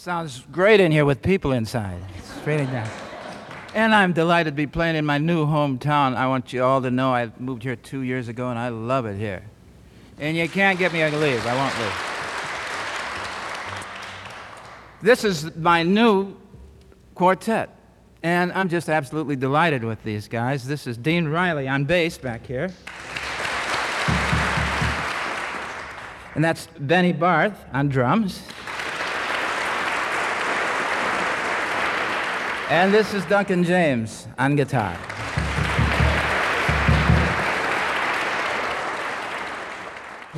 Sounds great in here with people inside. It's really nice. And I'm delighted to be playing in my new hometown. I want you all to know I moved here 2 years ago, and I love it here. And you can't get me to leave. I won't leave. This is my new quartet, and I'm just absolutely delighted with these guys. This is Dean Riley on bass back here. And that's Benny Barth on drums. And this is Duncan James on guitar.